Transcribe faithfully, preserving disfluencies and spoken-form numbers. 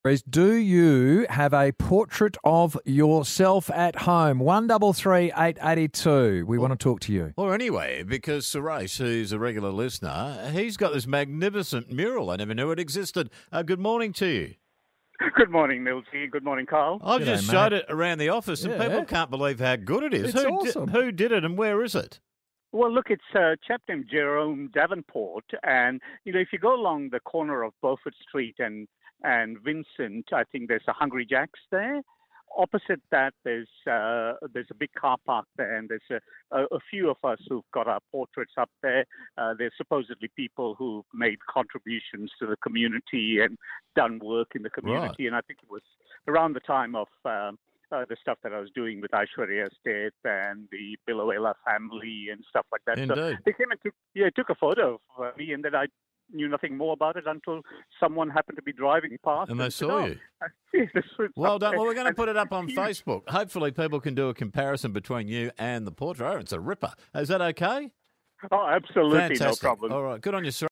is, do you have a portrait of yourself at home? one double three eight eight two. We want to talk to you. Or anyway, because Suresh, who's a regular listener, he's got this magnificent mural. I never knew it existed. Uh, good morning to you. Good morning, Milty. Good morning, Carl. I've G'day, just mate. showed it around the office, and Yeah. people can't believe how good it is. It's who, awesome. Di- who did it, and where is it? Well, look, it's a chap named Jerome Davenport, and you know, if you go along the corner of Beaufort Street and and Vincent, I think there's a Hungry Jack's there. Opposite that, there's uh, there's a big car park there, and there's a, a, a few of us who've got our portraits up there. Uh, there's supposedly people who've made contributions to the community and done work in the community, and I think it was around the time of um, uh, the stuff that I was doing with Aishwarya Estate and the Biloela family and stuff like that. So Indeed. they came and took, yeah, took a photo of uh, me, and then I knew nothing more about it until someone happened to be driving past. And they said, saw "Oh, you. I see this was Well up done. there." Well, we're going to And put it up on huge. Facebook. Hopefully people can do a comparison between you and the portrait. Oh, it's a ripper. Is that okay? Oh, absolutely, Fantastic. no problem. All right. Good on you, sir.